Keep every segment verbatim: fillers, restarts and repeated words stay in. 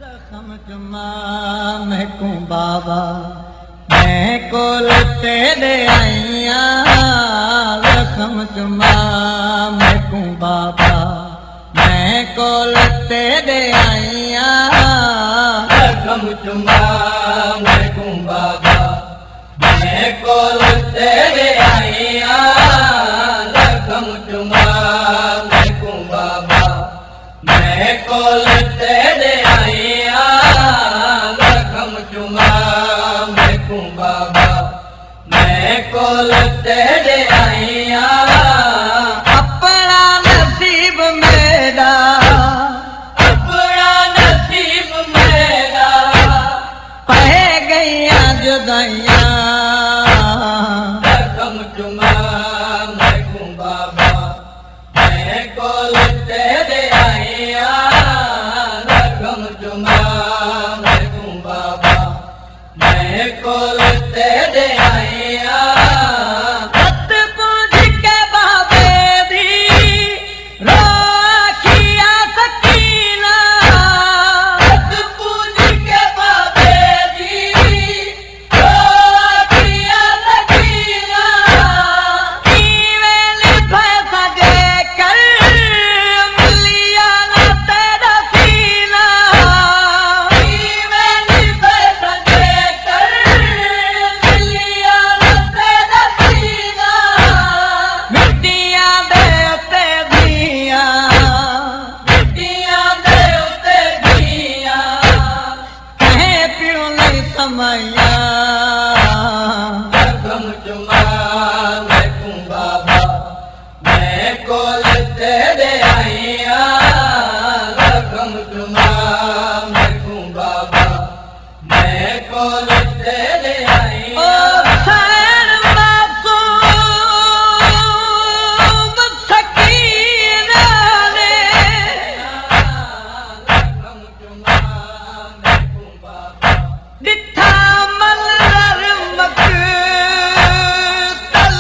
लखम जुमा महकू बाबा मैं कोल तेरे आईया लखम जुमा महकू बाबा मैं कोल तेरे आईया लखम जुमा महकू बाबा मैं कोल तेरे आईया लखम जुमा महकू बाबा मैं कोल तेरे आईया लखम जुमा महकू बाबा मैं कोल तेरे आईया अपना नसीब मेरा अपना नसीब मेरा पह गईया जुदाइया लखम जुमा महकू बाबा मैं कोल तेरे आईया लखम जुमा महकू बाबा मैं कोल तेरे आईया हथ पूंझ के बाबे दी रोखिया सकीना हथ पूंझ के बाबे दी रोखिया सकीना ईवेल पैसा देकर मिलिया ना तेरा सीना ईवेल पैसा देकर मिलिया ना तेरा सीना मिट्टियां दे उते दिया मिट्टियां दे उते दिया कहे पियो नहीं समैया लखम जुमा महकू बाबा मैं कोल तेरे आईया लखम जुमा महकू बाबा मैं कोल तेरे आईया सैन मासूम सकीना ने लखम जुमा महकू बाबा दिठा मंजर मकतल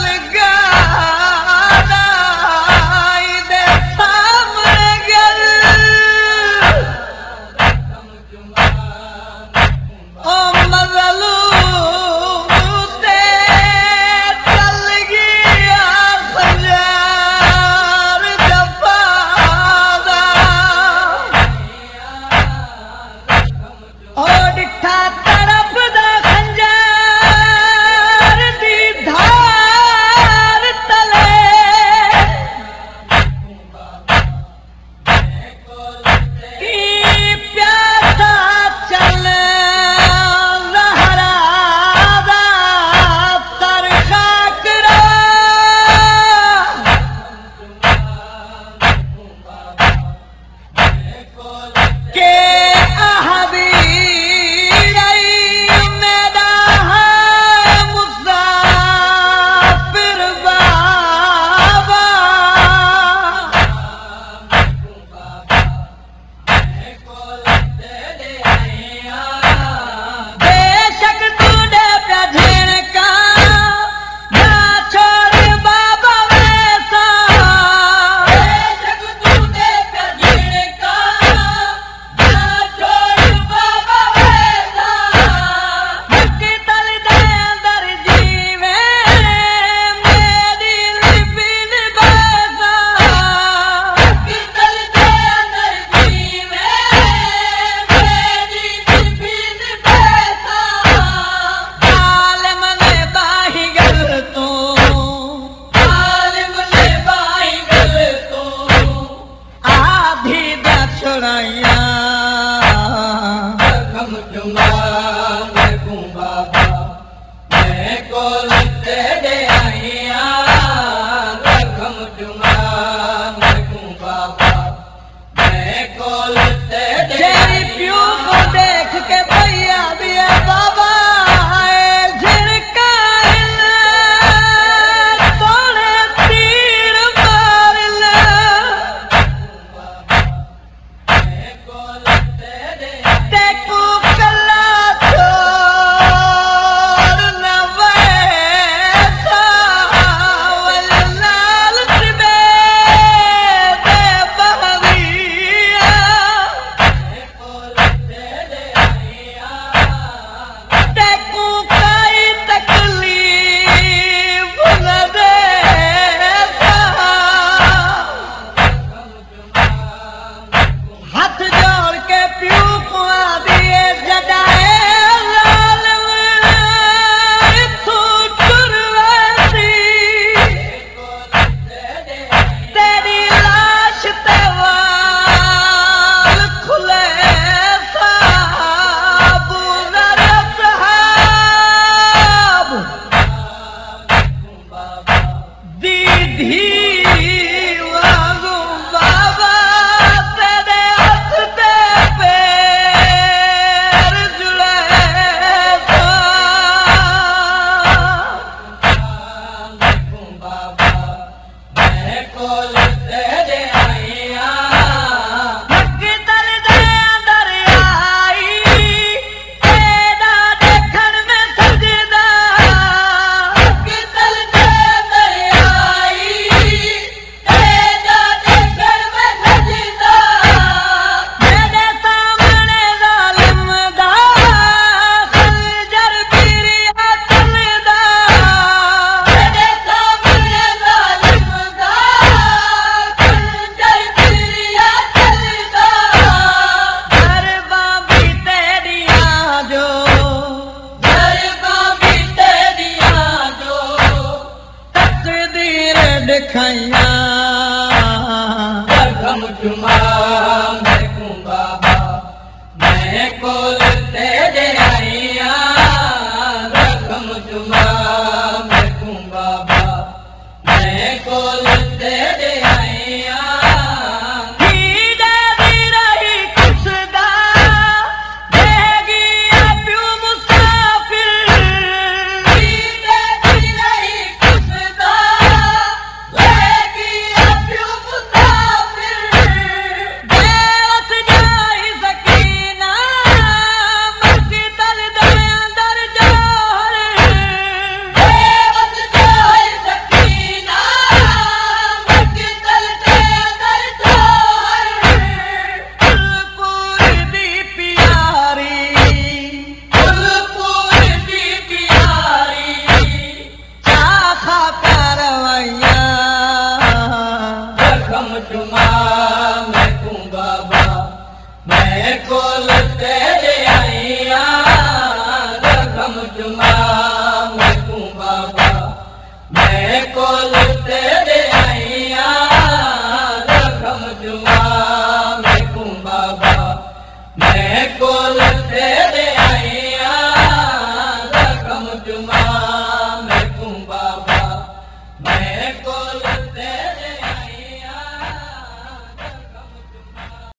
गादाई दे सामने गल लखम जुमा महकू बाबा ओ मजल बोल